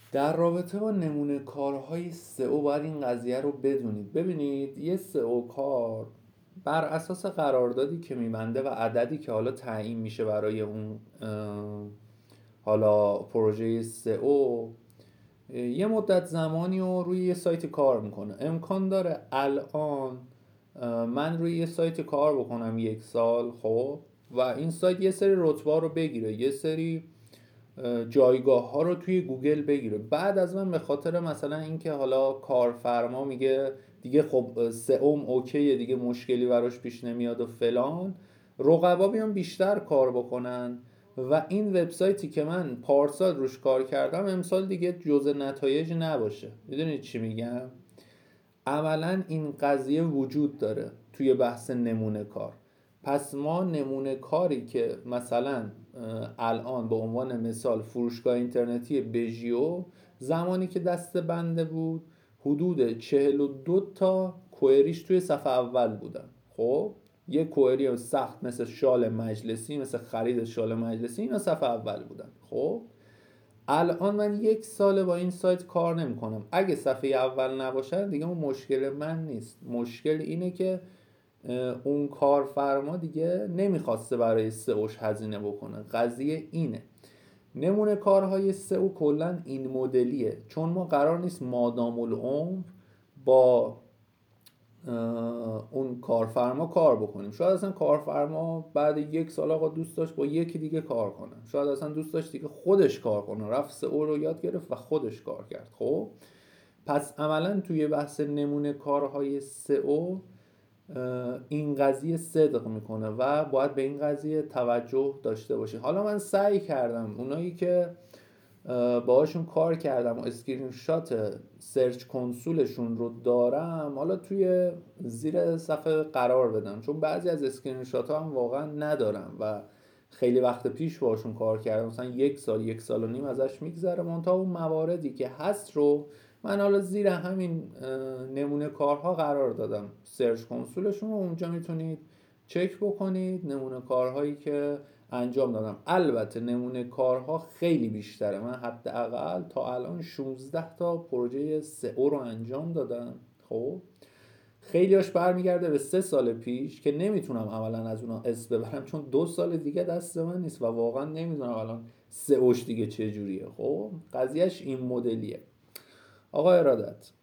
در رابطه با نمونه کارهای سئو باید این قضیه رو بدونید. ببینید یه سئو کار بر اساس قراردادی که میبنده و عددی که حالا تعیین میشه برای اون حالا پروژه سئو، یه مدت زمانی رو روی یه سایت کار میکنه. امکان داره الان من روی یه سایت کار بکنم 1 سال، خب، و این سایت یه سری رتبه رو بگیره، یه سری جایگاه ها رو توی گوگل بگیره. بعد از من به خاطر مثلا اینکه حالا کارفرما میگه دیگه خب سئوم اوکیه دیگه، مشکلی براش پیش نمیاد و فلان، رقبا بیان بیشتر کار بکنن و این وبسایتی که من پارسال روش کار کردم امسال دیگه جزء نتایج نباشه. میدونید چی میگم؟ عملا این قضیه وجود داره توی بحث نمونه کار. پس ما نمونه کاری که مثلا الان به عنوان مثال فروشگاه اینترنتی بژیو زمانی که دست بنده بود حدود 42 تا کوئریش توی صفحه اول بودن. خب یه کوئری سخت مثل شال مجلسی، مثل خرید شال مجلسی، اینا صفحه اول بودن. خب الان من 1 ساله با این سایت کار نمیکنم، اگه صفحه اول نباشه دیگه اون مشکل من نیست. مشکل اینه که اون کارفرما دیگه نمیخواسته برای سئوش هزینه بکنه. قضیه اینه. نمونه کارهای سئو کلا این مدلیه، چون ما قرار نیست مادام العمر با اون کارفرما کار بکنیم. شاید اصلا کارفرما بعد 1 سال آقا دوست داشت با یکی دیگه کار کنه، شاید اصلا دوست داشت دیگه خودش کار کنه، رفت سئو رو یاد گرفت و خودش کار کرد. خب پس عملا توی بحث نمونه کارهای سئو این قضیه صدق میکنه و باید به این قضیه توجه داشته باشی. حالا من سعی کردم اونایی که باهاشون کار کردم و اسکرین شات سرچ کنسولشون رو دارم حالا توی زیر صفحه قرار بدم، چون بعضی از اسکرین شات ها هم واقعا ندارم و خیلی وقت پیش باهاشون کار کردم، مثلا 1 سال 1 سال و نیم ازش میگذره. منتها اون مواردی که هست رو من حالا زیر همین نمونه کارها قرار دادم، سرچ کنسولشون رو اونجا میتونید چک بکنید نمونه کارهایی که انجام دادم. البته نمونه کارها خیلی بیشتره، من حداقل تا الان 16 تا پروژه سئو رو انجام دادم. خب خیلیاش برمیگرده به 3 سال پیش که نمیتونم عملا از اونا اسم ببرم، چون 2 سال دیگه دست من نیست و واقعا نمیدونم الان سئوش دیگه چه جوریه. خب قضیهش این مدلیه. آقا ارادت